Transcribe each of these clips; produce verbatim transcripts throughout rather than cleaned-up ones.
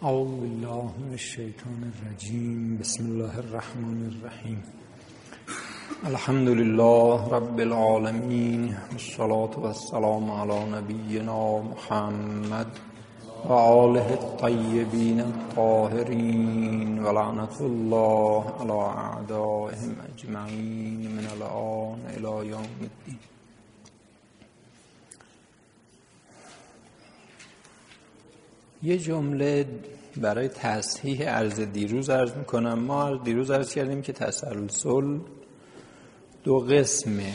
اعوذ بالله من الشیطان الرجیم. بسم الله الرحمن الرحیم. الحمد لله رب العالمین، والصلاة والسلام علی نبینا محمد و آله الطیبین الطاهرین و لعنة الله علی اعدائهم اجمعین من الآن الی یوم الدین. یه جمله برای تصحیح عرض دیروز عرض میکنم. ما دیروز عرض کردیم که تسلسل دو قسمه.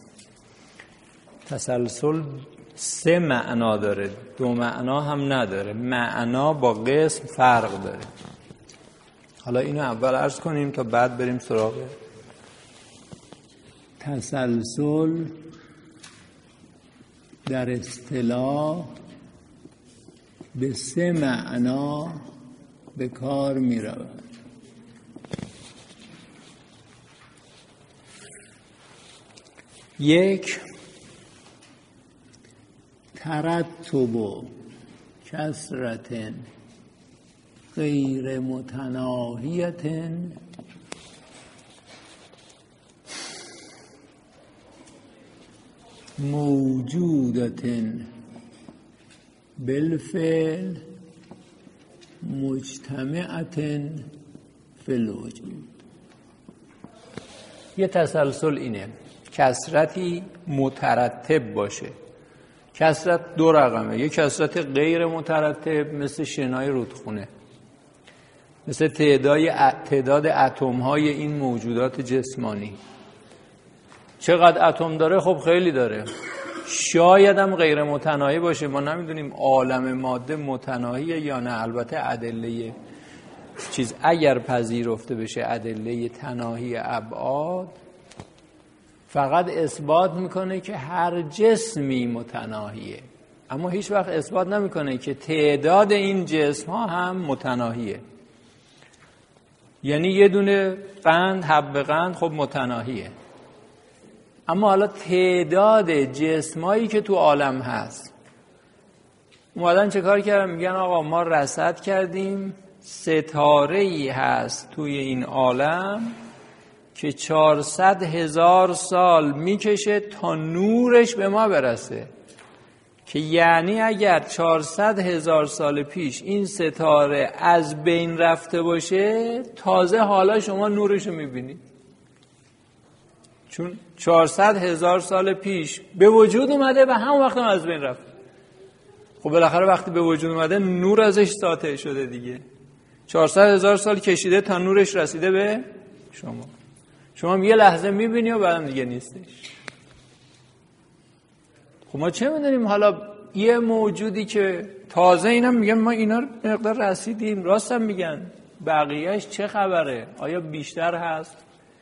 تسلسل سه معنا داره، دو معنا هم نداره. معنا با قسم فرق داره. حالا اینو اول عرض کنیم تا بعد بریم سراغ تسلسل. در اصطلاح به سه معنا به کار می رود. یک، ترتب کثرت غیر متناهیت موجودت بالفعل مجتمعت فی الوجود. یه تسلسل اینه، کثرتی مترتب باشه. کثرت دو رقمه. یه کثرت غیر مترتب مثل شنای رودخونه، مثل تعداد تعداد اتم‌های این موجودات جسمانی. چقدر اتم داره؟ خب خیلی داره. شاید هم غیر متناهی باشه، ما نمیدونیم عالم ماده متناهیه یا نه. البته ادله چیز اگر پذیرفته بشه، ادله تناهی ابعاد فقط اثبات میکنه که هر جسمی متناهیه، اما هیچ وقت اثبات نمیکنه که تعداد این جسم ها هم متناهیه. یعنی یه دونه قند، حب قند، خب متناهیه، اما حالا تعداد جسمایی که تو عالم هست، اومدن چه کار کردن؟ میگن آقا ما رصد کردیم ستاره‌ای هست توی این عالم که چهارصد هزار سال میکشه تا نورش به ما برسه، که یعنی اگر چهارصد هزار سال پیش این ستاره از بین رفته باشه، تازه حالا شما نورش رو میبینید، چون چهارصد هزار سال پیش به وجود اومده و هم وقت هم از بین رفت. خب بالاخره وقتی به وجود اومده نور ازش ساطع شده دیگه. چهارصد هزار سال کشیده تا نورش رسیده به شما. شما یه لحظه میبینی و بعدم دیگه نیستش. خب ما چه میدونیم؟ حالا یه موجودی که تازه اینم میگن ما اینا رو مقدار رسیدیم، راستم میگن، بقیهش چه خبره؟ آیا بیشتر هست؟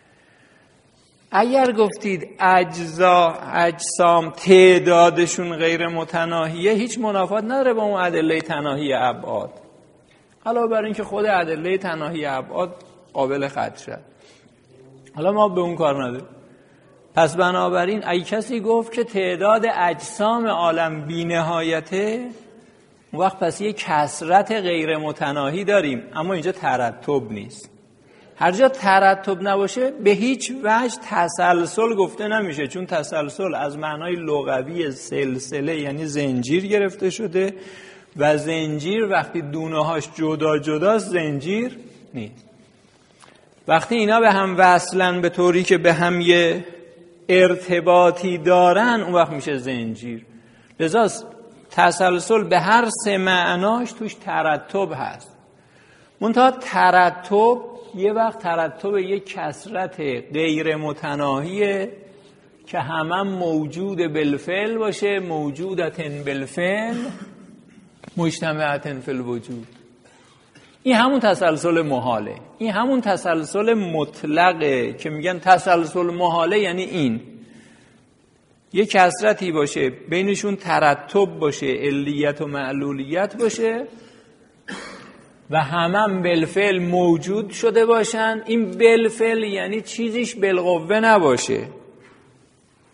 اگر گفتید اجزا اجسام تعدادشون غیر متناهیه، هیچ منافات نداره با اون ادله تناهی ابعاد، علاوه بر اینکه خود ادله تناهی ابعاد قابل خدش شد. حالا ما به اون کار نداریم. پس بنابراین اگه کسی گفت که تعداد اجسام عالم بی‌نهایته، اون وقت پس یه کثرت غیر متناهی داریم، اما اینجا ترتب نیست. هر جا ترتب نباشه به هیچ وجه تسلسل گفته نمیشه، چون تسلسل از معنای لغوی سلسله یعنی زنجیر گرفته شده و زنجیر وقتی دونه‌هاش جدا جداست زنجیر نیست. وقتی اینا به هم وصلن به طوری که به هم یه ارتباطی دارن، اون وقت میشه زنجیر. لذا تسلسل به هر سه معناش توش ترتب هست. منتها ترتب یه وقت ترتب یک کثرت غیر متناهیه که همم موجود بالفعل باشه، موجودتن بالفعل مجتمعتن فی الوجود. این همون تسلسل محاله، این همون تسلسل مطلقه که میگن تسلسل محاله. یعنی این یک کثرتی باشه، بینشون ترتب باشه، علیت و معلولیت باشه و همم بالفعل موجود شده باشن. این بالفعل یعنی چیزیش بالقوه نباشه.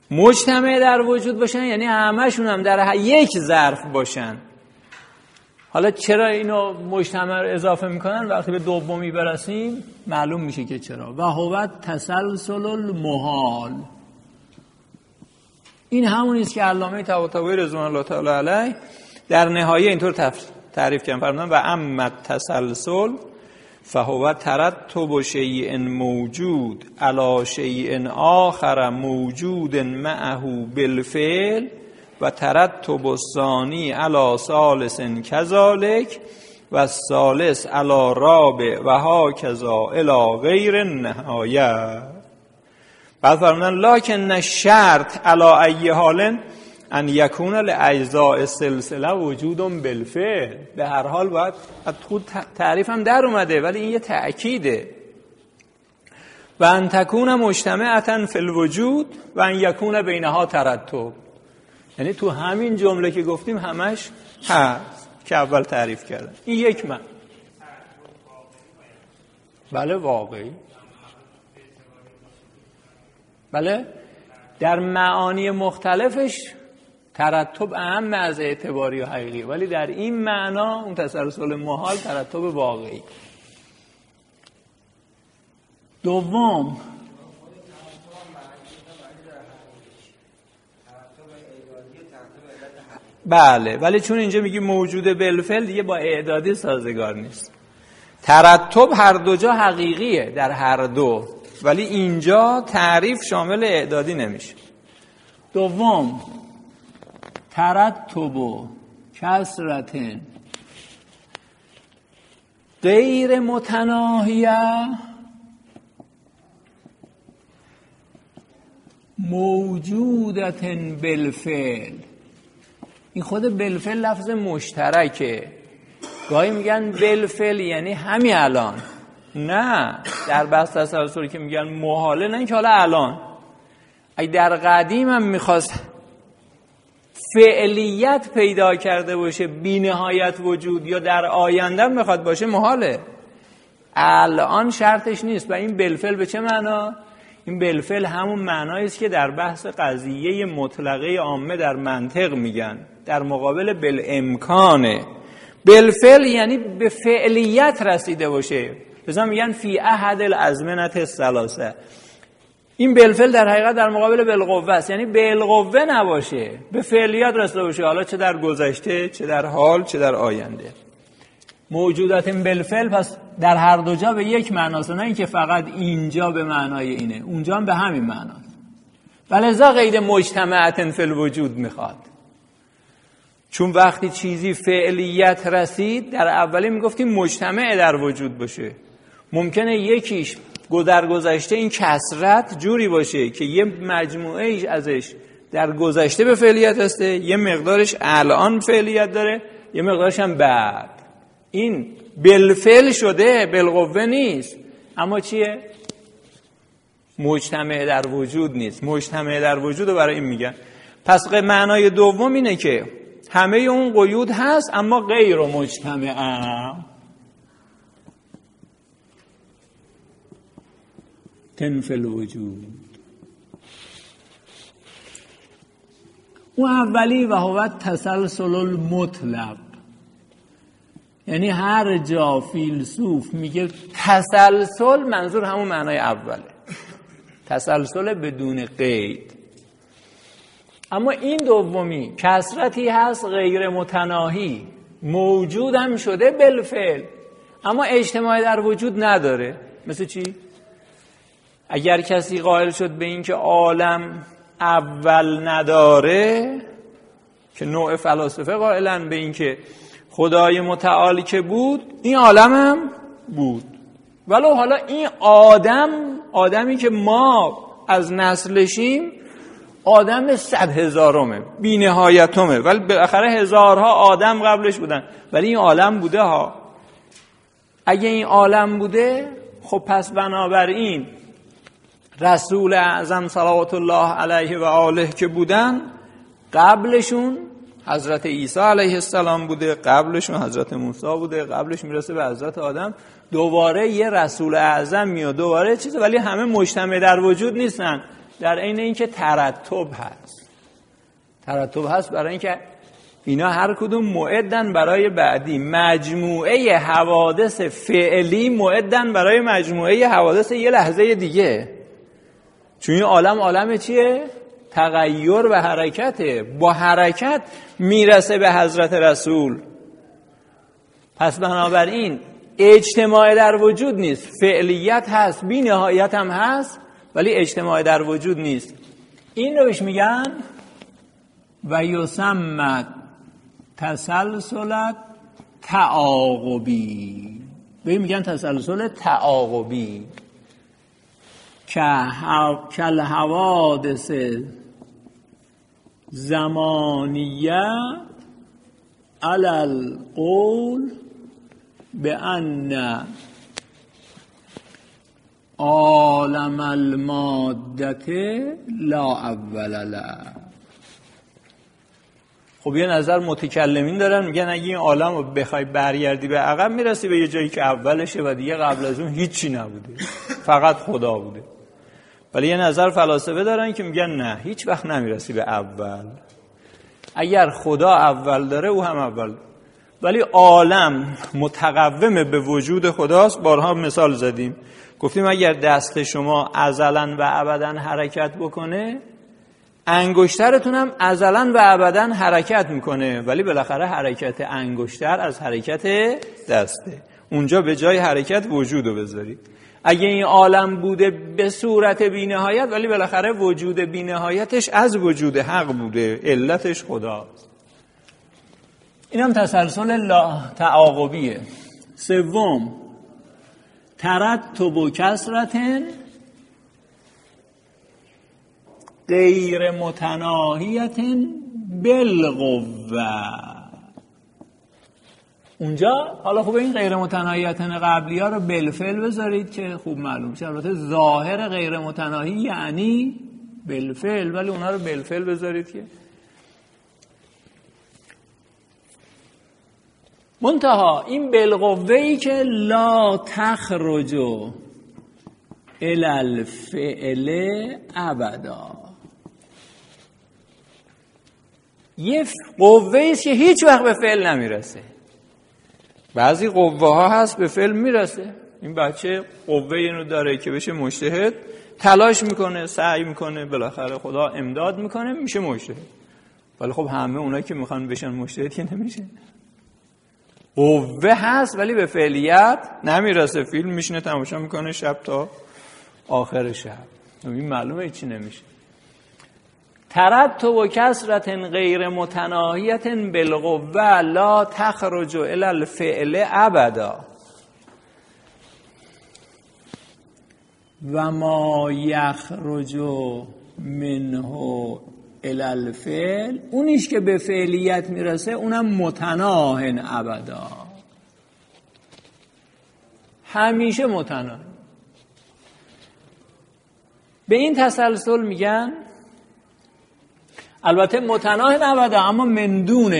مجتمع در وجود باشن یعنی همشون هم در یک ظرف باشن. حالا چرا اینو مجتمع رو اضافه میکنن؟ وقتی به دومی برسیم معلوم میشه که چرا. و هو تسلسل المحال، این همونی است که علامه طباطبایی رضوان الله تعالی علیه در نهایه اینطور تعریف کردن، فرمودن و اما تسلسل فهو ترتب شیء موجود علی شیء آخر موجود معه بالفعل و ترتب الثانی علی ثالث کذالک و الثالث علی رابع و هکذا الی غیر النهایه. بعد فرمودن لکن الشرط علی ای حال ان یکون لاجزاء السلسله وجود بالفعل. به هر حال باید خود تعریف هم در اومده ولی این یه تأکیده. و ان تکون مجتمعة فی الوجود و ان یکون بینها ترتب، یعنی تو همین جمله که گفتیم همش هست که اول تعریف کردن. این یک من بله واقعی، بله در معانی مختلفش ترتب اهم از اعتباری و حقیقی، ولی در این معنا اون تسلسل محال ترتب واقعی. دوم بله، ولی چون اینجا میگی موجود بالفعل دیگه با اعدادی سازگار نیست. ترتب هر دو جا حقیقیه در هر دو، ولی اینجا تعریف شامل اعدادی نمیشه. دوم ترتب و کسرتن غیر متناهیه موجودتن بالفعل. این خود بالفعل لفظ مشترکه. گاهی میگن بالفعل یعنی همین الان، نه در بحث تسلسلی که میگن محاله، نه اینکه حالا الان. اگه در قدیم هم میخواست فعلیت پیدا کرده باشه بی نهایت وجود، یا در آینده هم میخواد باشه محاله، الان شرطش نیست. و این بالفعل به چه معنا؟ این بالفعل همون معنایی است که در بحث قضیه مطلقه عامه در منطق میگن، در مقابل بالامکانه. بالفعل یعنی به فعلیت رسیده باشه، مثلا میگن فی احد الازمنه الثلاثه. این بالفعل در حقیقت در مقابل بالقوه است، یعنی بالقوه نباشه، به فعلیت رسیده باشه، حالا چه در گذشته، چه در حال، چه در آینده. موجودات بالفعل پس در هر دو جا به یک معناست، نه اینکه فقط اینجا به معنای اینه، اونجا هم به همین معناست. ولذا قید مجتمعة فی الوجود میخواد، چون وقتی چیزی فعلیت رسید در اولی میگفتیم مجتمع در وجود باشه. ممکنه یکیش در گذشته این کثرت جوری باشه که یه مجموعه ایش ازش در گذشته به فعلیت هسته، یه مقدارش الان فعلیت داره، یه مقدارش هم بعد. این بالفعل شده، بالقوه نیست. اما چیه؟ مجتمع در وجود نیست. مجتمع در وجود رو برای این میگن. پس معنای دوم اینه که همه اون قیود هست اما غیر مجتمع تنفل وجود. اون اولی و هو تسلسل المطلق، یعنی هر جا فیلسوف میگه تسلسل، منظور همون معنای اوله، تسلسل بدون قید. اما این دومی کثرتی هست غیر متناهی، موجود هم شده بالفعل اما اجتماعی در وجود نداره. مثل چی؟ اگر کسی قائل شد به این که عالم اول نداره، که نوع فلاسفه قائلن به این که خدای متعال که بود این عالم هم بود، ولو حالا این آدم، آدمی که ما از نسلشیم، آدم صد هزارمه، بی نهایتمه، ولی بالاخره هزارها آدم قبلش بودن، ولی این عالم بوده ها. اگه این عالم بوده، خب پس بنابراین رسول اعظم صلوات الله علیه و آله که بودن، قبلشون حضرت عیسی علیه السلام بوده، قبلشون حضرت موسی بوده، قبلش میرسه به حضرت آدم، دوباره یه رسول اعظم میاد، دوباره چیزه، ولی همه مجتمع در وجود نیستن. در عین اینکه ترتب هست، ترتب هست برای اینکه اینا هر کدوم معدن برای بعدی. مجموعه حوادث فعلی معدن برای مجموعه حوادث یه لحظه دیگه. چون این عالم عالم چیه؟ تغییر و حرکته. با حرکت میرسه به حضرت رسول. پس بنابراین اجتماع در وجود نیست، فعلیت هست، بی نهایت هم هست، ولی اجتماع در وجود نیست. این رو بهش میگن و یسمى تسلسل تعاقبی. به این میگن تسلسل تعاقبی که کل حوادث زمانیه علی القول به ان عالم المادت لا اول له. خب یه نظر متکلمین دارن، میگن اگه این عالم رو بخوای برگردی به عقب میرسی به یه جایی که اولشه و دیگه قبل از اون هیچی نبوده، فقط خدا بوده. ولی یه نظر فلاسفه دارن که میگن نه، هیچ وقت نمیرسی به اول. اگر خدا اول داره او هم اول، ولی عالم متقوم به وجود خداست. بارها مثال زدیم، گفتیم اگر دست شما ازلا و ابدا حرکت بکنه، انگشترتون هم ازلا و ابدا حرکت میکنه، ولی بالاخره حرکت انگشتر از حرکت دسته. اونجا به جای حرکت وجودو بذارید. اگه این عالم بوده به صورت بی‌نهایت، ولی بالاخره وجود بی‌نهایتش از وجود حق بوده، علتش خداست. این هم تسلسل تعاقبیه. سوم، ترتب و کثرتن غیر متناهیت بالقوه. اونجا حالا خوب این غیر متناهیتن قبلی ها رو بالفعل بذارید که خوب معلوم شه. البته ظاهر غیر متناهی یعنی بالفعل، ولی اونا رو بالفعل بذارید که منتها این بالقوه‌ای که لا تخرج الی الفعل ابدا. یه قوه‌ای است که هیچ وقت به فعل نمیرسه. بعضی قوه ها هست به فعل میرسه. این بچه قوه اینو داره که بشه مجتهد، تلاش میکنه، سعی میکنه، بالاخره خدا امداد میکنه، میشه مجتهد. ولی خب همه اونایی که میخوان بشن مجتهد که نمیشه. قوه هست ولی به فعلیت نمیرسه. فیلم میشینه تماشا میکنه شب تا آخر شب، این معلومه چی نمیشه. ترتب و کثرت غیر متناهیت بالقوه لا تخرج الی الفعل ابدا و ما یخرج منه الی الفعل، اونیش که به فعلیت میرسه اونم متناهن ابدا، همیشه متناه. به این تسلسل میگن البته متناه ابدا، اما من دون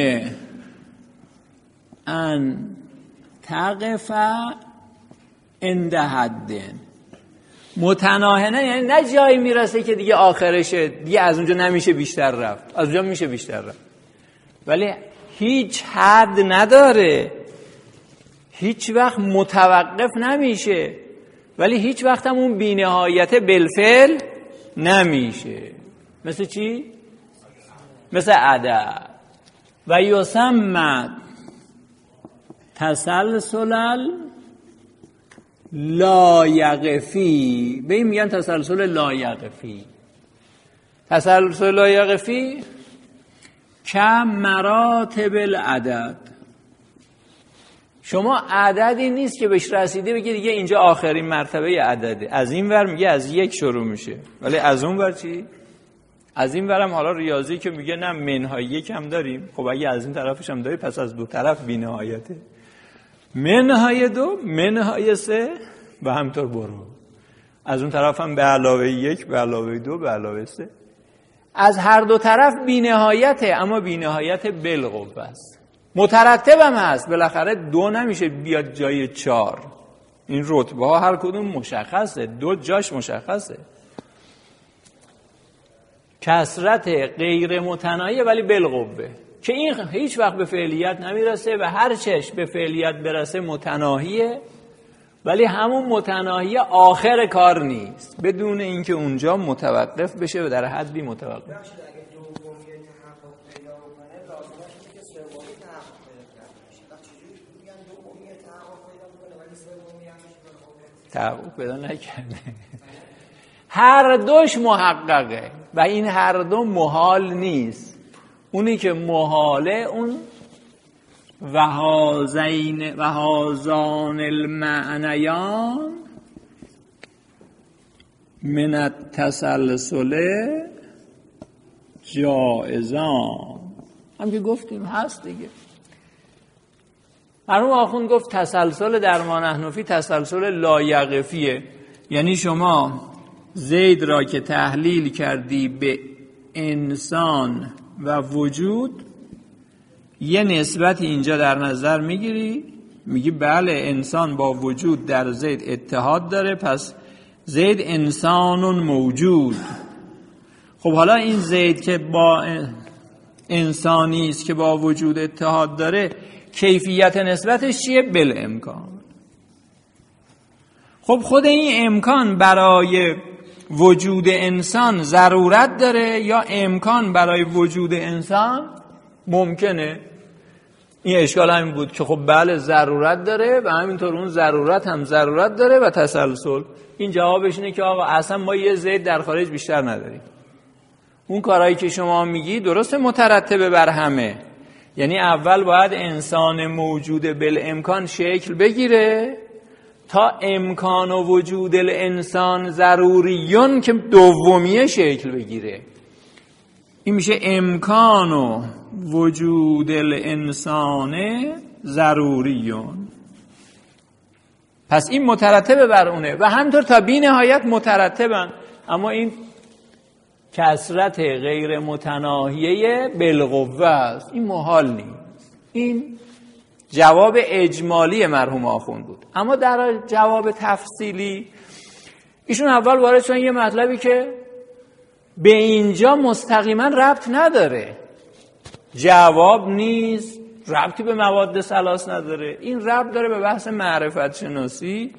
ان تقف عند حد. متناهنه یعنی نه جایی میرسه که دیگه آخرشه، دیگه از اونجا نمیشه بیشتر رفت، از اونجا میشه بیشتر رفت، ولی هیچ حد نداره، هیچ وقت متوقف نمیشه، ولی هیچ وقت هم اون بی‌نهایت بالفعل نمیشه. مثل چی؟ مثل عدد. و یسمى تسلسل لا یقفی. به این میگن تسلسل لا یقفی. تسلسل لا یقفی که مراتب العدد. شما عددی نیست که بهش رسیده بگی دیگه اینجا آخرین مرتبه عدده. از این ور میگه از یک شروع میشه، ولی از اون ور چی؟ از این ورم حالا ریاضی که میگه نه منهای یک هم داریم. خب اگه از این طرفش هم داری پس از دو طرف بی نهایته. منهای دو، منهای سه و همطور برو. از اون طرف هم به علاوه یک، به علاوه دو، به علاوه سه. از هر دو طرف بی نهایته، اما بی نهایت بالقوه است. مترتب هم هست، بالاخره دو نمیشه بیاد جای چار. این رتبه ها هر کدوم مشخصه، دو جاش مشخصه. کثرت غیر متناهی ولی بالقوه. که این هیچ وقت به فعلیت نمیرسه و هر چش به فعلیت برسه متناهیه، ولی همون متناهی آخر کار نیست، بدون اینکه اونجا متوقف بشه و در حدی متوقف بشه. تحقق پیدا نکرده. هر دوش محققه و این هر دو محال نیست. اونی که محاله اون وهازین وهازان المعنیان من التسلسل جائزان، هم که گفتیم هست دیگه. مرحوم آخوند گفت تسلسل در ما نحن فی تسلسل لایقفیه، یعنی شما زید را که تحلیل کردی به انسان و وجود، یه نسبت اینجا در نظر میگیری، میگی بله انسان با وجود در زید اتحاد داره، پس زید انسان موجود. خب حالا این زید که با انسانی است که با وجود اتحاد داره، کیفیت نسبتش چیه؟ بالامکان. خب خود این امکان برای وجود انسان ضرورت داره یا امکان برای وجود انسان ممکنه؟ این اشکال همین بود که خب بله ضرورت داره و همینطور اون ضرورت هم ضرورت داره و تسلسل. این جوابش اینه که آقا اصلا ما یه زید در خارج بیشتر نداریم. اون کارهایی که شما میگی درسته مترتبه بر همه، یعنی اول باید انسان موجود بالامکان شکل بگیره تا امکان و وجود الانسان ضروریون که دومیه شکل بگیره. این میشه امکان و وجود الانسان ضروریون. پس این مترتبه بر اونه و همطور تا بی نهایت مترتبن، اما این کثرت غیر متناهیه بالقوه است، این محال نیست. این جواب اجمالی مرحوم آخوند بود. اما در جواب تفصیلی ایشون اول وارد شدن یه مطلبی که به اینجا مستقیما ربط نداره، جواب نیست، ربطی به مواد ثلاث نداره، این ربط داره به بحث معرفت شناسی.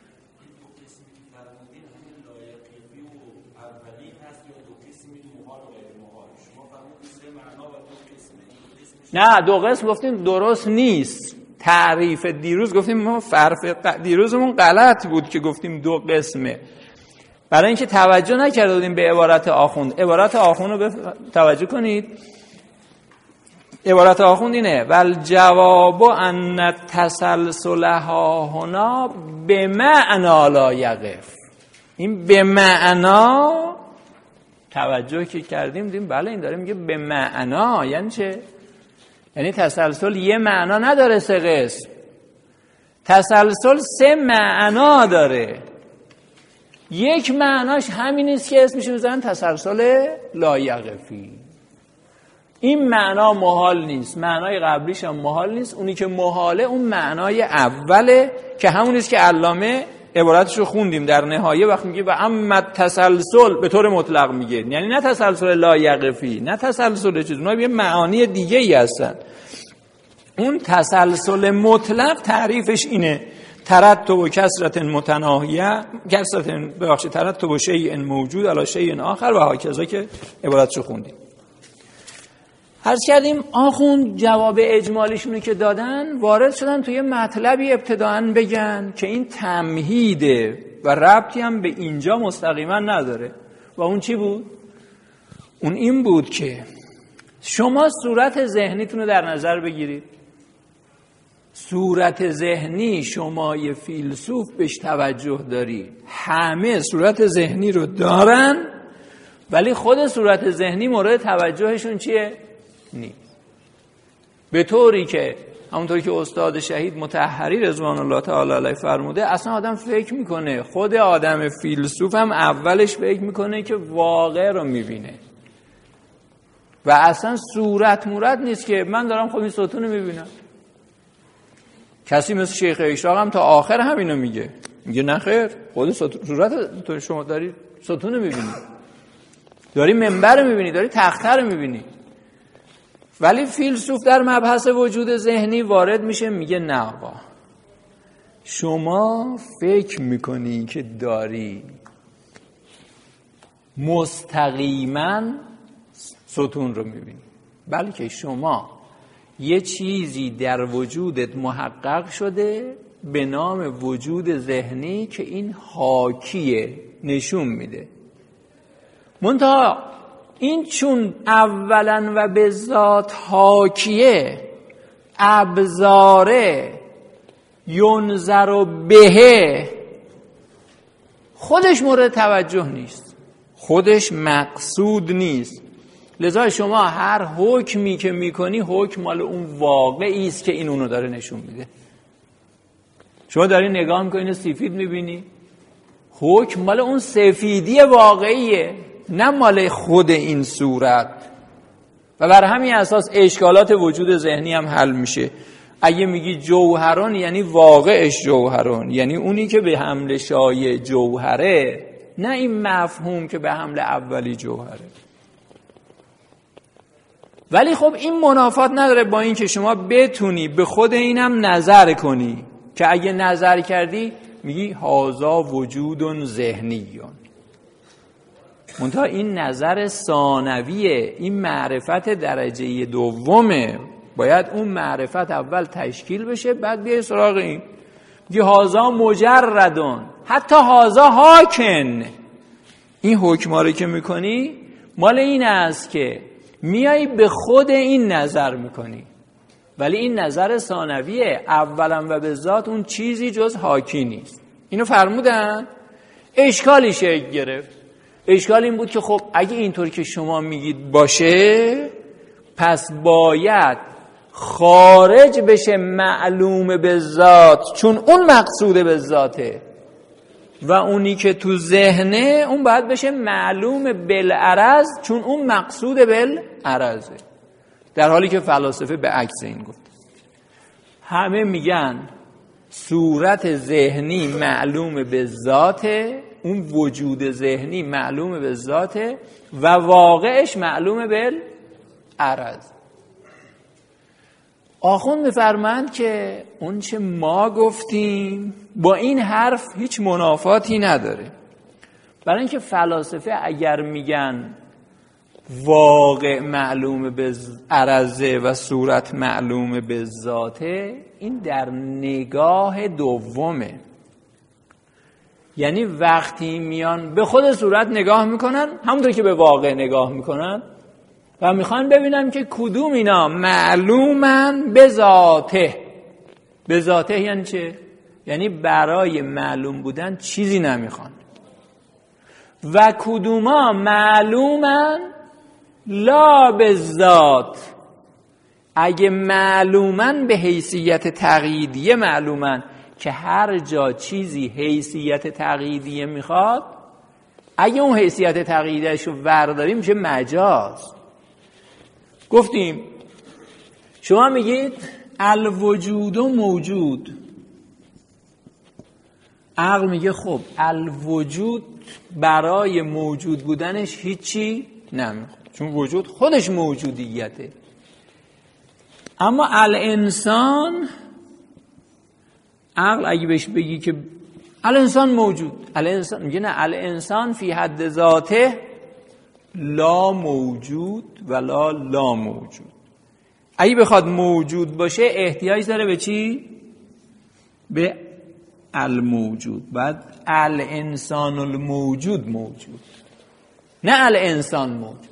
نه دو قسم گفتیم درست نیست. تعریف دیروز گفتیم ما فرف دیروزمون غلط بود که گفتیم دو قسمه، برای اینکه توجه نکرده بودیم به عبارت آخوند. عبارت آخوند رو بف... توجه کنید. عبارت آخوند اینه: والجواب ان التسلسل ها هنا به معنا لا یقف. این به معنا توجه که کردیم دیدیم بله این داره میگه به معنا. یعنی چه؟ یعنی تسلسل یه معنا نداره، سه قسم. تسلسل سه معنا داره. یک معناش همین است که اسمش میذارن تسلسل لایقفی. این معنا محال نیست، معنای قبلیش هم محال نیست. اونی که محاله اون معنای اوله که همون است که علامه عبارتش رو خوندیم در نهایه وقت میگه و اما تسلسل به طور مطلق میگه، یعنی نه تسلسل لایقفی، نه تسلسل چیز، اونها یه معانی دیگه ای هستن. اون تسلسل مطلق تعریفش اینه: ترتب و کثرت متناهیه، کثرت ببخشید ترتب و شیء موجود علی شیء آخر و هاکذا که عبارتشو خوندیم. عرض کردیم آخوند جواب اجمالیشونو که دادن وارد شدن توی مطلبی ابتداً بگن که این تمهیده و ربطی هم به اینجا مستقیما نداره. و اون چی بود؟ اون این بود که شما صورت ذهنیتون رو در نظر بگیرید. صورت ذهنی شما یه فیلسوف بهش توجه داری، همه صورت ذهنی رو دارن ولی خود صورت ذهنی مورد توجهشون چیه؟ نیست. به طوری که همونطوری که استاد شهید مطهری رضوان الله تعالی علیه فرموده، اصلا آدم فکر میکنه، خود آدم فیلسوف هم اولش فکر میکنه که واقع رو میبینه و اصلا صورت مورد نیست که من دارم خب این ستون رو میبینم. کسی مثل شیخ اشراق هم تا آخر همینو میگه، میگه نه خیر، خود صورت تو شما داری ستون رو میبینی، داری منبر رو میبینی، داری تخته رو میبینی. ولی فیلسوف در مبحث وجود ذهنی وارد میشه، میگه نه آقا، شما فکر میکنی که داری مستقیما ستون رو میبینی، بلکه شما یه چیزی در وجودت محقق شده به نام وجود ذهنی که این حاکیه، نشون میده. منتها این چون اولا و به ذات حاکیه، ابزاره، ینظر به، خودش مورد توجه نیست، خودش مقصود نیست. لذا شما هر حکمی که میکنی حکم مال اون واقعی است که این اونو داره نشون میده. شما داری نگاه میکنی سفید میبینی، حکم مال اون سفیدی واقعیه، نه مال خود این صورت. و بر همین اساس اشکالات وجود ذهنی هم حل میشه. اگه میگی جوهران یعنی واقعش جوهران، یعنی اونی که به حمل شایع جوهره، نه این مفهوم که به حمل اولی جوهره. ولی خب این منافات نداره با این که شما بتونی به خود اینم نظر کنی، که اگه نظر کردی میگی هازا وجود ذهنیون. منتها این نظر ثانویه، این معرفت درجه دومه، باید اون معرفت اول تشکیل بشه بعد بیای سراغ این. میگی هازا مجردون، حتی هازا حاکن. این حکما رو که میکنی مال این است که میای به خود این نظر میکنی، ولی این نظر ثانویه، اولا و به ذات اون چیزی جز حاکی نیست. اینو فرمودن، اشکالی شکل گرفت. اشکال این بود که خب اگه اینطور که شما میگید باشه، پس باید خارج بشه معلوم به ذات، چون اون مقصود به ذاته، و اونی که تو ذهنه اون باید بشه معلوم بالعرض، چون اون مقصود بالعرضه. در حالی که فلاسفه به عکس این گفت. همه میگن صورت ذهنی معلوم به ذاته، اون وجود ذهنی معلوم به ذاته و واقعش معلوم بالعرض. آخوند میفرمایند که اون چه ما گفتیم با این حرف هیچ منافاتی نداره. برای اینکه فلاسفه اگر میگن واقع معلوم به عرضه و صورت معلوم به ذاته، این در نگاه دومه. یعنی وقتی میان به خود صورت نگاه میکنن، همونطور که به واقع نگاه میکنن و میخوان ببینن که کدوم اینا معلومن به ذاته. به ذاته یعنی چه؟ یعنی برای معلوم بودن چیزی نمیخوان. و کدوما معلومن لا به ذات. اگه معلومن به حیثیت تقییدیه معلومن، که هر جا چیزی حیثیت تقییدیه میخواد، اگه اون حیثیت تقییدیش رو برداریم میشه مجاز. گفتیم شما میگید الوجود و موجود، عقل میگه خب الوجود برای موجود بودنش هیچی نمیخواد، چون وجود خودش موجودیته. اما الانسان، عقل اگه بهش بگی که الانسان موجود، الانسان میگه نه، الانسان فی حد ذاته لا موجود ولا لا موجود. اگه بخواد موجود باشه احتیاج داره به چی؟ به الموجود. بعد الانسان الموجود موجود، نه الانسان موجود.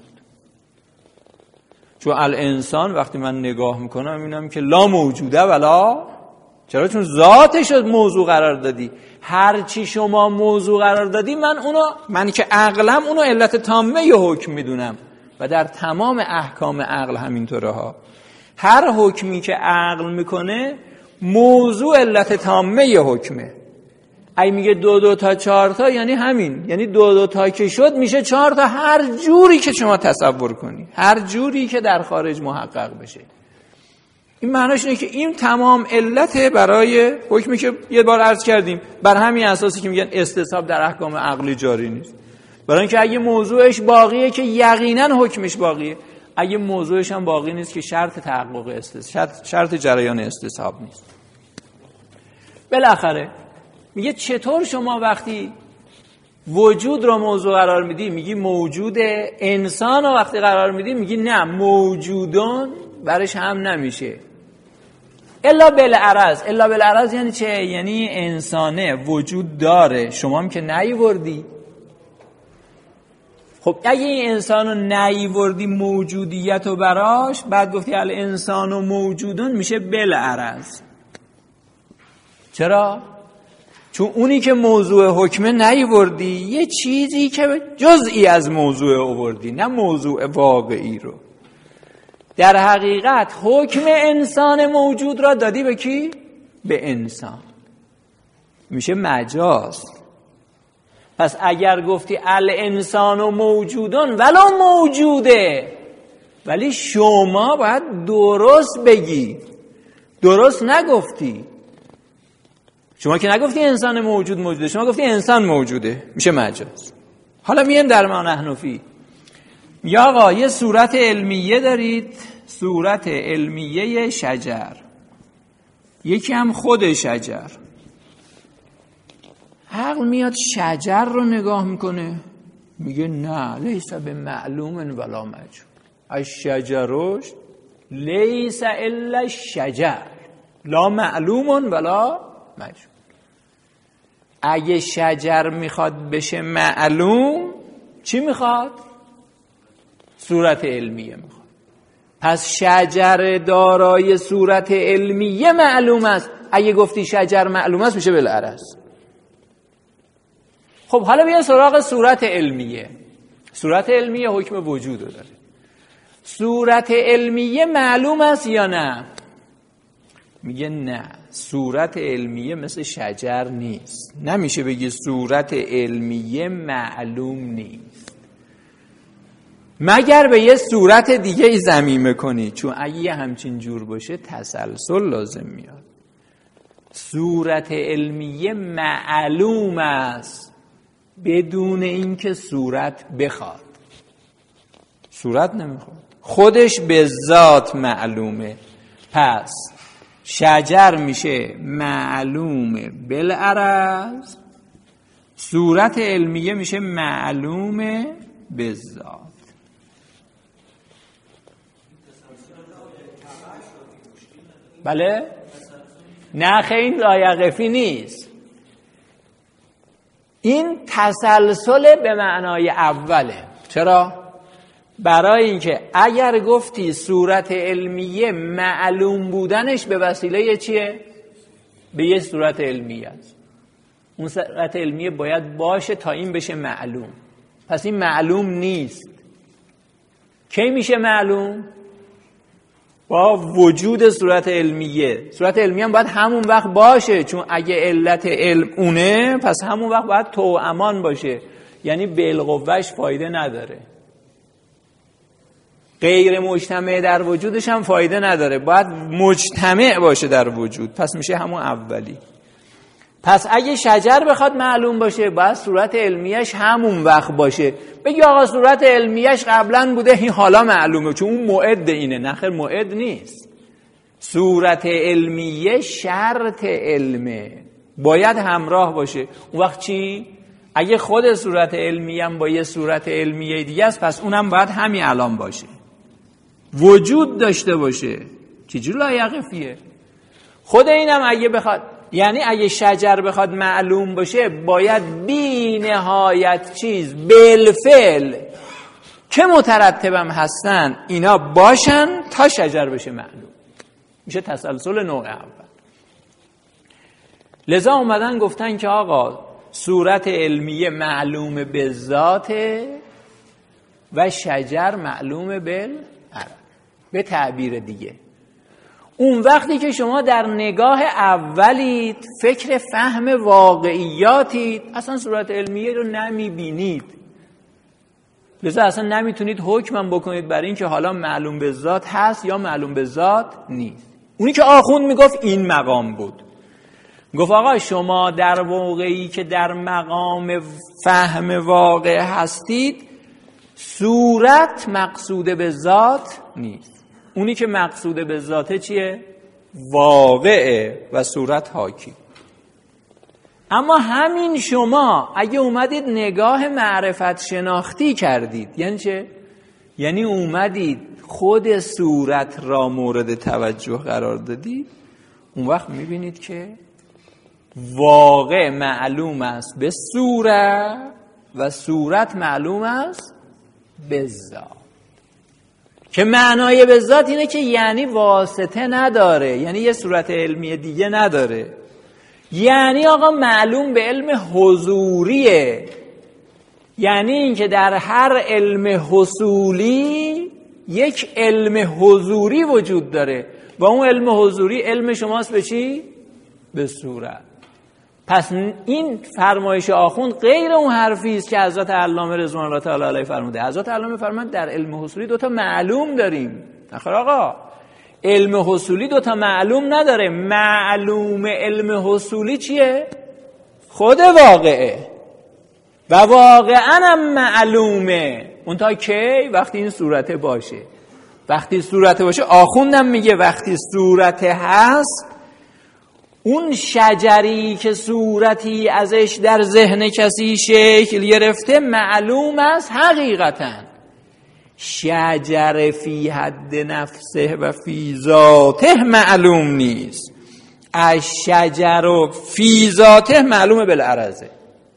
چون الانسان وقتی من نگاه میکنم میبینم که لا موجوده ولا، چرا؟ چون ذاتش رو موضوع قرار دادی. هر چی شما موضوع قرار دادی من اونو، من که عقلم اونو علت تامه ی حکم میدونم و در تمام احکام عقل همینطوره ها. هر حکمی که عقل میکنه موضوع علت تامه ی حکمه. اگه میگه دو دو تا چهار تا یعنی همین، یعنی دو دو تا که شد میشه چهار تا، هر جوری که شما تصور کنی، هر جوری که در خارج محقق بشه. این معناش اینه که این تمام علته برای حکمی که یه بار عرض کردیم. بر همین اساسی که میگن استصحاب در احکام عقلی جاری نیست، برای اینکه اگه موضوعش باقیه که یقینا حکمش باقیه. اگه موضوعش هم باقی نیست که شرط تحقق استصحاب، شرط, شرط جریان استصحاب نیست. بالاخره میگه چطور شما وقتی وجود رو موضوع قرار میدی میگی موجود، انسان رو وقتی قرار میدی میگی نه موجودون برش هم نمیشه. الا بالعرض، الا بالعرض یعنی چه؟ یعنی انسانه وجود داره، شما هم که نیوردی. خب اگه این انسان رو نیوردی موجودیت رو براش، بعد گفتی ال انسان و موجودون، میشه بالعرض. چرا؟ چون اونی که موضوع حکمه نیوردی، یه چیزی که جزئی از موضوع آوردی، نه موضوع واقعی رو. در حقیقت حکم انسان موجود را دادی به کی؟ به انسان. میشه مجاز. پس اگر گفتی الانسان و موجودون ولو موجوده، ولی شما باید درست بگی. درست نگفتی. شما که نگفتی انسان موجود موجوده، شما گفتی انسان موجوده، میشه مجاز. حالا میان در ما نحن فی. یا آقا یه صورت علمیه دارید، صورت علمیه شجر، یکی هم خود شجر. عقل میاد شجر رو نگاه میکنه، میگه نه لیس به معلوم ولا مجهول. الشجرش لیس الا شجر لا معلوم ولا مجهول. اگه شجر میخواد بشه معلوم، چی میخواد؟ صورت علمیه میخواد. پس شجر دارای صورت علمیه معلوم است. اگه گفتی شجر معلوم است میشه بالعرض. خب حالا بیا سراغ صورت علمیه. صورت علمیه حکم وجود داره. صورت علمیه معلوم است یا نه؟ میگه نه، صورت علمیه مثل شجر نیست. نمیشه بگی صورت علمیه معلوم نیست مگر به یه صورت دیگه ای ضمیمه کنی، چون اگه همچین جور باشه تسلسل لازم میاد. صورت علمیه معلوم است بدون اینکه صورت بخواد. صورت نمیخواد، خودش به ذات معلومه. پس شجر میشه معلومه بالعرض، صورت علمیه میشه معلومه به ذات. بله؟ نه خیلی لایقفی نیست. این تسلسل به معنای اوله. چرا؟ برای اینکه اگر گفتی صورت علمیه معلوم بودنش به وسیله چیه؟ به یه صورت علمیه است. اون صورت علمیه باید باشه تا این بشه معلوم. پس این معلوم نیست. کی میشه معلوم؟ با وجود صورت علمیه. صورت علمیه هم باید همون وقت باشه، چون اگه علت علم اونه پس همون وقت باید توامان باشه، یعنی بالقوهش فایده نداره. غیر مجتمع در وجودش هم فایده نداره، باید مجتمع باشه در وجود، پس میشه همون اولی. پس اگه شجر بخواد معلوم باشه باید صورت علمیش همون وقت باشه. بگی آقا صورت علمیش قبلا بوده این حالا معلومه چون اون موعد اینه. نخیر، موعد نیست. صورت علمیه شرط علمه، باید همراه باشه. اون وقت چی؟ اگه خود صورت علمیه هم با یه صورت علمیه دیگه است، پس اونم باید همین الان باشه، وجود داشته باشه. چجور لایقفیه؟ خود اینم اگه بخواد، یعنی اگه شجر بخواد معلوم باشه باید بی نهایت چیز بالفعل که مترتبم هستن اینا باشن تا شجر بشه معلوم. میشه تسلسل نوع اول. لذا اومدن گفتن که آقا صورت علمیه معلوم به ذاته و شجر معلوم بالعرض. به تعبیر دیگه، اون وقتی که شما در نگاه اولید فکر فهم واقعیاتید، اصلا صورت علمیه رو نمیبینید، لذا اصلا نمیتونید حکمم بکنید برای این که حالا معلوم به ذات هست یا معلوم به ذات نیست. اونی که آخوند میگفت این مقام بود، گفت آقا شما در واقعی که در مقام فهم واقع هستید صورت مقصود به ذات نیست. اونی که مقصود به ذاته چیه؟ واقعه و صورت حاکی. اما همین شما اگه اومدید نگاه معرفت شناختی کردید، یعنی چه؟ یعنی اومدید خود صورت را مورد توجه قرار دادید، اون وقت میبینید که واقع معلوم است به صورت و صورت معلوم است به ذات. که معنای به ذات اینه که یعنی واسطه نداره، یعنی یه صورت علمی دیگه نداره، یعنی آقا معلوم به علم حضوریه. یعنی این که در هر علم حصولی یک علم حضوری وجود داره و اون علم حضوری علم شماست به چی؟ به صورت. پس این فرمایش آخوند غیر اون حرفی است که حضرت علامه رضوان الله تعالی علیه فرموده. حضرت علامه فرمود در علم حصولی دو تا معلوم داریم. نخیر آقا، علم حصولی دو تا معلوم نداره. معلوم علم حصولی چیه؟ خود واقعه و واقعا هم معلومه. اون تا کی؟ وقتی این صورته باشه. وقتی صورته باشه، آخوندم میگه وقتی صورته هست، اون شجری که صورتی ازش در ذهن کسی شکل گرفته معلوم است حقیقتا. شجر فی حد نفسه و فی ذاته معلوم نیست. از شجر و فی ذاته معلومه بالعرضه.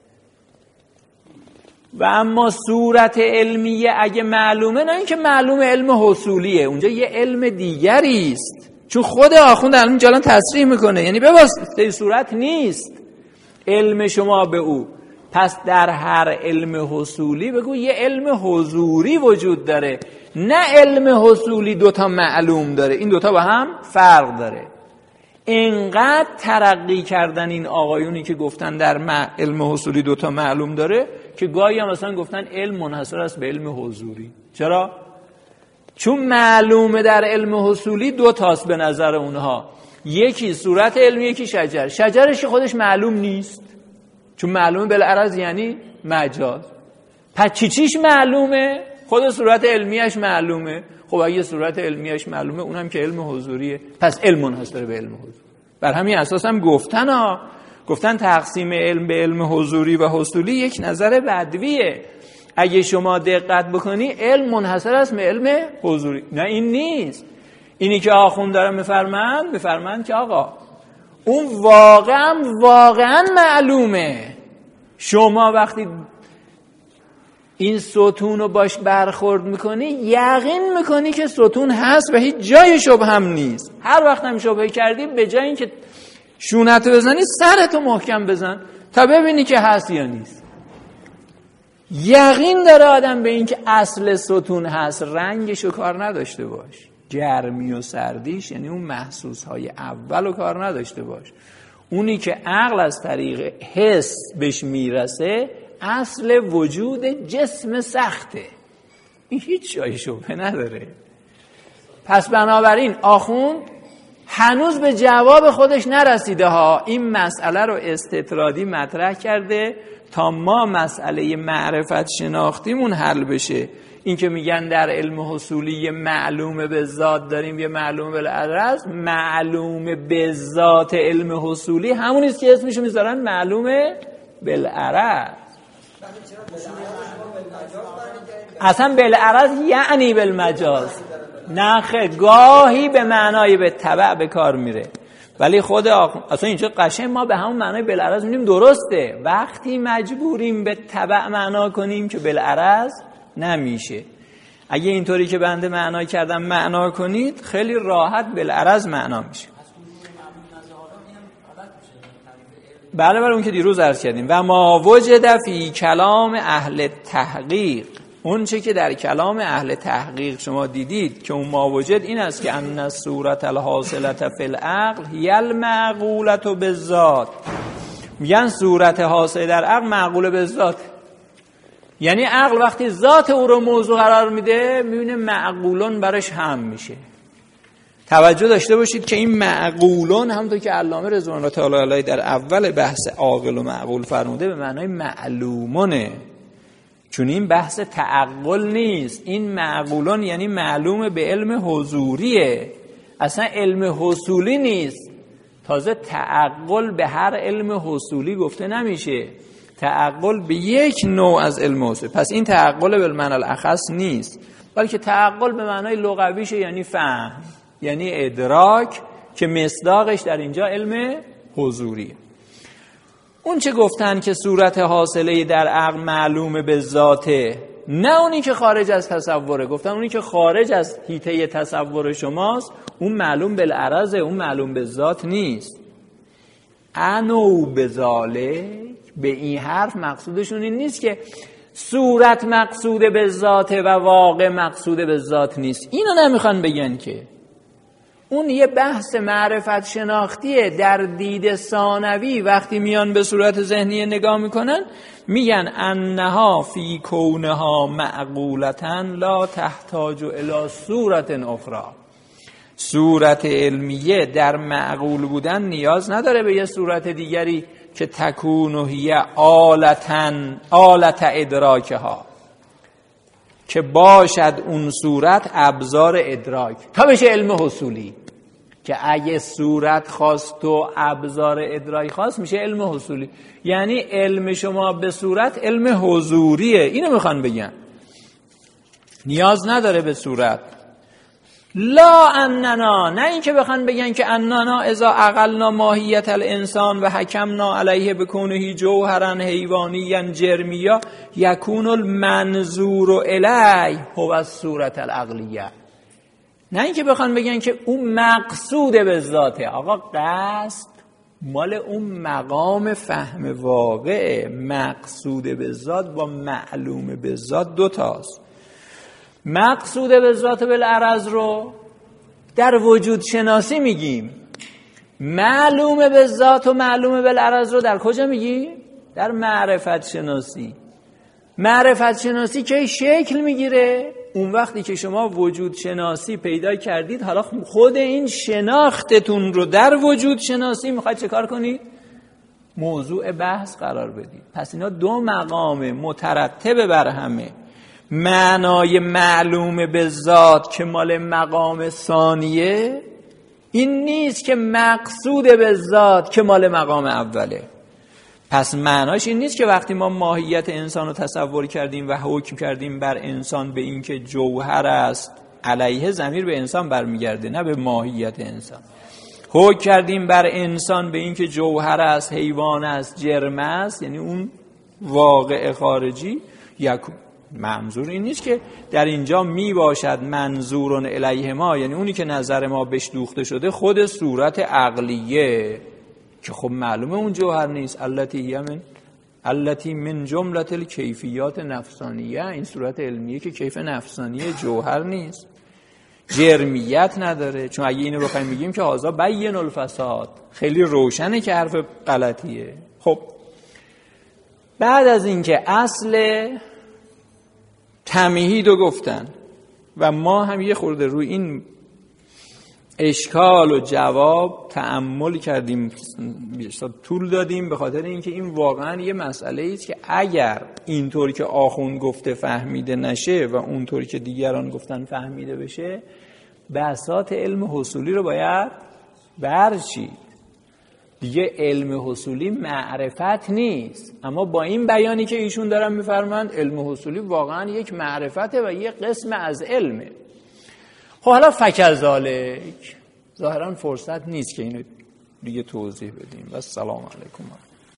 و اما صورت علمیه اگه معلومه، نه اینکه معلومه علم حصولیه، اونجا یه علم دیگری است. چون خود آخوند علم جلان تصریح میکنه، یعنی به واسطه صورت نیست علم شما به او. پس در هر علم حصولی بگو یه علم حضوری وجود داره، نه علم حصولی دوتا معلوم داره. این دوتا با هم فرق داره. اینقدر ترقی کردن این آقایونی که گفتن در علم حصولی دوتا معلوم داره که گاهی هم مثلا گفتن علم منحصر است به علم حضوری. چرا؟ چون معلومه در علم حصولی دو تاست به نظر اونها، یکی صورت علمی، یکی شجر. شجرش خودش معلوم نیست چون معلومه بالعرض یعنی مجاز. پس چی چیش معلومه؟ خود صورت علمیش معلومه. خب اگه صورت علمیش معلومه، اونم که علم حضوریه، پس علم منحصر به علم حضوری. بر همین اساس هم گفتن ها گفتن تقسیم علم به علم حضوری و حصولی یک نظر بدویه. اگه شما دقت بکنی علم منحصر است به علم حضوری. نه این نیست. اینی که آخوند دارن میفرمند میفرمند که آقا اون واقعا واقعا معلومه. شما وقتی این ستون رو باش برخورد میکنی، یقین میکنی که ستون هست و هیچ جای شبه هم نیست. هر وقت هم شبه کردی، به جای این که شونتو بزنی، سرتو محکم بزن تا ببینی که هست یا نیست. یقین داره آدم به این که اصل ستون هست، رنگشو کار نداشته باش، گرمی و سردیش، یعنی اون محسوس های اول رو کار نداشته باش. اونی که عقل از طریق حس بهش میرسه اصل وجود جسم سخته. این هیچ جای شبهه نداره. پس بنابراین آخوند هنوز به جواب خودش نرسیده ها. این مسئله رو استطرادی مطرح کرده تا ما مسئله معرفت شناختیمون حل بشه. این که میگن در علم حصولی یه معلومه به ذات داریم، یه معلومه بالعرض، معلومه به ذات علم حصولی همونیست که اسمشو میذارن معلومه بالعرض. اصلا بالعرض یعنی بالمجاز. نخه گاهی به معنای به تبع به کار میره، ولی خود آخوند اصلا اینجا قشنگ ما به همون معنای بالعرض میگیم درسته. وقتی مجبوریم به تبع معنا کنیم که بالعرض نمیشه. اگه اینطوری که بنده معنا کردم معنا کنید، خیلی راحت بالعرض معنا میشه. بله بله اون که دیروز عرض کردیم. و ما وجد فی کلام اهل تحقیق، اون چه که در کلام اهل تحقیق شما دیدید که اون ما وجد این است که ان صورت الحاصلت فی العقل هی المعقولت بالذات. میگن صورت حاصل در عقل معقوله بالذات، یعنی عقل وقتی ذات او رو موضوع قرار میده میبینه معقولون برش هم میشه. توجه داشته باشید که این معقولون همونطور که علامه رضوان الله تعالی علیه در اول بحث عاقل و معقول فرموده به معنای معلومونه. چون این بحث تعقل نیست، این معقولان یعنی معلوم به علم حضوریه، اصلا علم حصولی نیست. تازه تعقل به هر علم حصولی گفته نمیشه، تعقل به یک نوع از علم حصولی. پس این تعقل به معنی الاخص نیست، بلکه تعقل به معنای لغویشه، یعنی فهم، یعنی ادراک، که مصداقش در اینجا علم حضوریه. اون چه گفتن که صورت حاصله در عقل معلومه به ذاته، نه اونی که خارج از تصوره. گفتن اونی که خارج از حیطه تصور شماست اون معلوم بالعرضه، اون معلوم به ذات نیست. انو بذالک، به این حرف مقصودشون این نیست که صورت مقصود به ذاته و واقع مقصود به ذات نیست، اینو نمیخوان بگن که. اون یه بحث معرفت شناختیه. در دید ثانوی وقتی میان به صورت ذهنی نگاه میکنن میگن انها فی کونها معقولتن لا تحتاج الی صورت اخرى. صورت علمیه در معقول بودن نیاز نداره به یه صورت دیگری که تکون و هی آلتن آلت ادراکها، که باشد اون صورت ابزار ادراک تا بشه علم حصولی. که اگه صورت خواست و ابزار ادراک خواست میشه علم حصولی، یعنی علم شما به صورت علم حضوریه. اینو میخوان بگن، نیاز نداره به صورت. لا اننا، نه این که بخوان بگن که اننا اذا عقلنا ماهیت الانسان و حکمنا علیه بکونه جوهرا حیوانیا جرمیا یکون المنظور الیه هو الصورت العقلیه. نه این که بخوان بگن که اون مقصود به ذاته. آقا قصد مال اون مقام فهم واقع. مقصود به ذات با معلوم به ذات دو تاست. مقصود به ذات بالعرض رو در وجود شناسی میگیم، معلوم به ذات و معلوم بالعرض رو در کجا میگیم؟ در معرفت شناسی. معرفت شناسی که شکل میگیره اون وقتی که شما وجود شناسی پیدا کردید، حالا خود این شناختتون رو در وجود شناسی میخواید چه کار کنید؟ موضوع بحث قرار بدید. پس اینا دو مقام مترتب بر همه. معنای معلوم به ذات که مال مقام ثانیه این نیست که مقصود به ذات که مال مقام اوله. پس معناش این نیست که وقتی ما ماهیت انسان رو تصور کردیم و حکم کردیم بر انسان به این که جوهر است، علیه ضمیر به انسان برمیگرده نه به ماهیت انسان. حکم کردیم بر انسان به این که جوهر است، حیوان است، جرم است، یعنی اون واقع خارجی. یک منظور این نیست که در اینجا می باشد منظورون الیه ما، یعنی اونی که نظر ما بهش دوخته شده خود صورت عقلیه که خب معلومه اون جوهر نیست. التی من التی من جمله الکیفیات نفسانیه، این صورت علمیه که کیف نفسانیه، جوهر نیست، جرمیت نداره. چون اگه اینو بخوایم بگیم که هازا بین الفساد، خیلی روشنه که حرف غلطیه. خب بعد از اینکه اصل تمهید رو گفتن و ما هم یه خورده روی این اشکال و جواب تأمل کردیم، طول دادیم، به خاطر اینکه این واقعا یه مسئله است که اگر اینطور که آخوند گفته فهمیده نشه و اونطور که دیگران گفتن فهمیده بشه، بساط علم حصولی رو باید برچید. دیگه علم حصولی معرفت نیست. اما با این بیانی که ایشون دارن میفرمایند علم حصولی واقعا یک معرفته و یک قسم از علمه. خب حالا فکذالک ظاهرا فرصت نیست که اینو دیگه توضیح بدیم. و السلام علیکم.